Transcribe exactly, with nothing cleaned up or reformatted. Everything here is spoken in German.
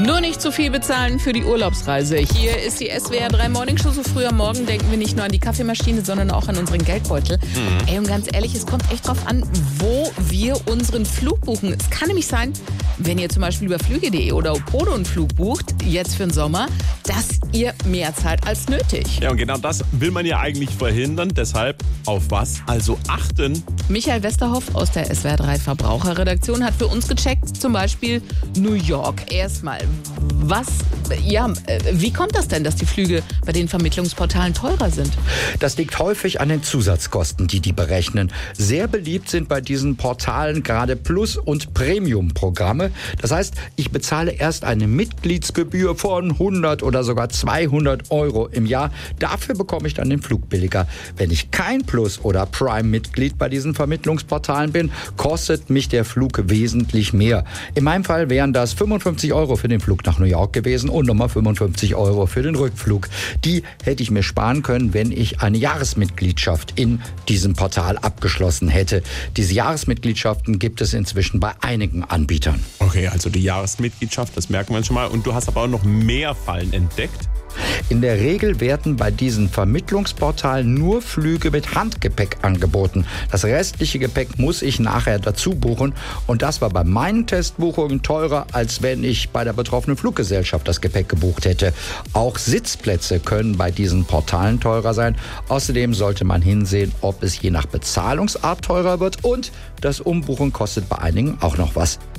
Nur nicht zu viel bezahlen für die Urlaubsreise. Hier ist die S W R drei Morning Show. So früh am Morgen denken wir nicht nur an die Kaffeemaschine, sondern auch an unseren Geldbeutel. Mhm. Ey, und ganz ehrlich, es kommt echt drauf an, wo wir unseren Flug buchen. Es kann nämlich sein, wenn ihr zum Beispiel über flüge punkt de oder Opodo einen Flug bucht, jetzt für den Sommer, dass ihr mehr zahlt als nötig. Ja, und genau das will man ja eigentlich verhindern. Deshalb auf was also achten? Michael Westerhoff aus der S W R drei Verbraucherredaktion hat für uns gecheckt, zum Beispiel New York. Erstmal, was, ja, wie kommt das denn, dass die Flüge bei den Vermittlungsportalen teurer sind? Das liegt häufig an den Zusatzkosten, die die berechnen. Sehr beliebt sind bei diesen Portalen gerade Plus- und Premium-Programme. Das heißt, ich bezahle erst eine Mitgliedsgebühr von hundert oder sogar zweihundert Euro im Jahr. Dafür bekomme ich dann den Flug billiger. Wenn ich kein Plus- oder Prime-Mitglied bei diesen Vermittlungsportalen bin, kostet mich der Flug wesentlich mehr. In meinem Fall wären das fünfundfünfzig Euro für den Flug nach New York gewesen und nochmal fünfundfünfzig Euro für den Rückflug. Die hätte ich mir sparen können, wenn ich eine Jahresmitgliedschaft in diesem Portal abgeschlossen hätte. Diese Jahresmitgliedschaften gibt es inzwischen bei einigen Anbietern. Okay, also die Jahresmitgliedschaft, das merken wir schon mal. Und du hast aber auch noch mehr Fallen entdeckt. In der Regel werden bei diesen Vermittlungsportalen nur Flüge mit Handgepäck angeboten. Das restliche Gepäck muss ich nachher dazu buchen. Und das war bei meinen Testbuchungen teurer, als wenn ich bei der betroffenen Fluggesellschaft das Gepäck gebucht hätte. Auch Sitzplätze können bei diesen Portalen teurer sein. Außerdem sollte man hinsehen, ob es je nach Bezahlungsart teurer wird. Und das Umbuchen kostet bei einigen auch noch was.